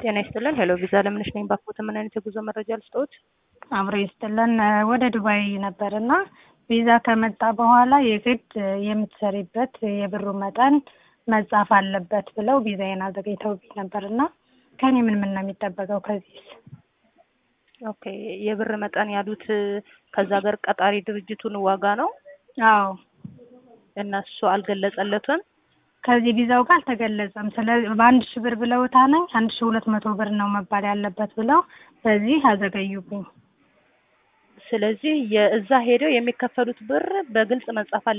ጤና ይስጥልን። ሄሎ ቪዛ ለምንሽ ነኝ ባክዎት፣ ምን አይነት የጉዞ መረጃ ልስጥዎት? አብሮ ይስጥልን። ወደ ዱባይ ነበርና ቪዛ ከመጣ በኋላ የግድ የምትሰሪበት የብሩ መጠን መጻፍ አለበት ብለው ቪዛዬን አዘጋጅተውብኝ ነበርና ከኔ ምን ነው የሚጠበቀው ከዚህ? ኦኬ፣ የብር መጠን ያሉት ከዛ ሀገር ቀጣሪ ድርጅቱን ዋጋ ነው? አዎ። እነሱ አልገለጸለትም? ከዚህ ቪዛው ጋር አልተገለጸም። ስለዚህ በ1000 ብር ብለውታነኝ 1200 ብር ነው መባል ያለበት ብለው በዚህ አዘገዩብኝ። ስለዚህ የእዛ ሄደው የሚከፈሉት ብር በግልጽ መጻፍ